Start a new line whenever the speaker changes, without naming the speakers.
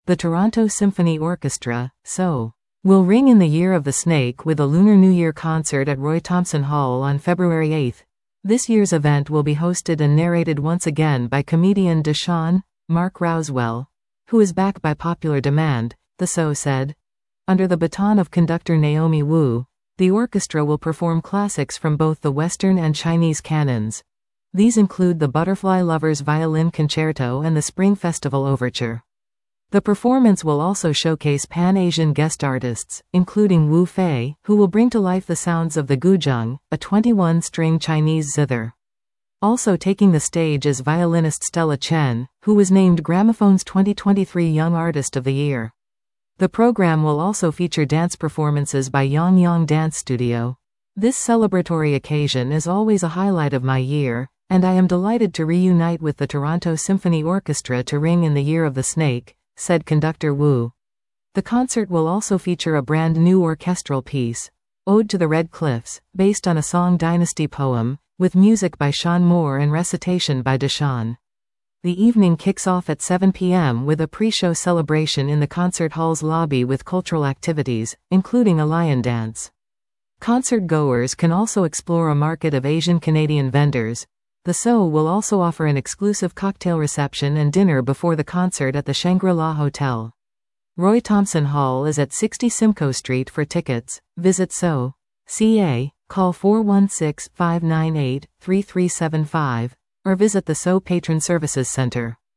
The Toronto Symphony Orchestra, SO, will ring in the Year of the Snake with a Lunar New Year concert at Roy Thomson Hall on February 8. This year's event will be hosted and narrated once again by comedian Deshaun, Mark Rousewell, who is back by popular demand, the SO said. Under the baton of conductor Naomi Wu, the orchestra will perform classics from both the Western and Chinese canons. These include the Butterfly Lovers Violin Concerto and the Spring Festival Overture. The performance will also showcase Pan-Asian guest artists, including Wu Fei, who will bring to life the sounds of the guzheng, a 21-string Chinese zither. Also taking the stage is violinist Stella Chen, who was named Gramophone's 2023 Young Artist of the Year. The program will also feature dance performances by Yang Yang Dance Studio. This celebratory occasion is always a highlight of my year, and I am delighted to reunite with the Toronto Symphony Orchestra to ring in the Year of the Snake, said conductor Wu. The concert will also feature a brand new orchestral piece, Ode to the Red Cliffs, based on a Song Dynasty poem, with music by Sean Moore and recitation by Deshaun. The evening kicks off at 7 p.m. with a pre-show celebration in the concert hall's lobby with cultural activities, including a lion dance. Concert goers can also explore a market of Asian Canadian vendors. The SO will also offer an exclusive cocktail reception and dinner before the concert at the Shangri-La Hotel. Roy Thomson Hall is at 60 Simcoe Street. For tickets, visit SO.ca, call 416-598-3375, or visit the SO Patron Services Center.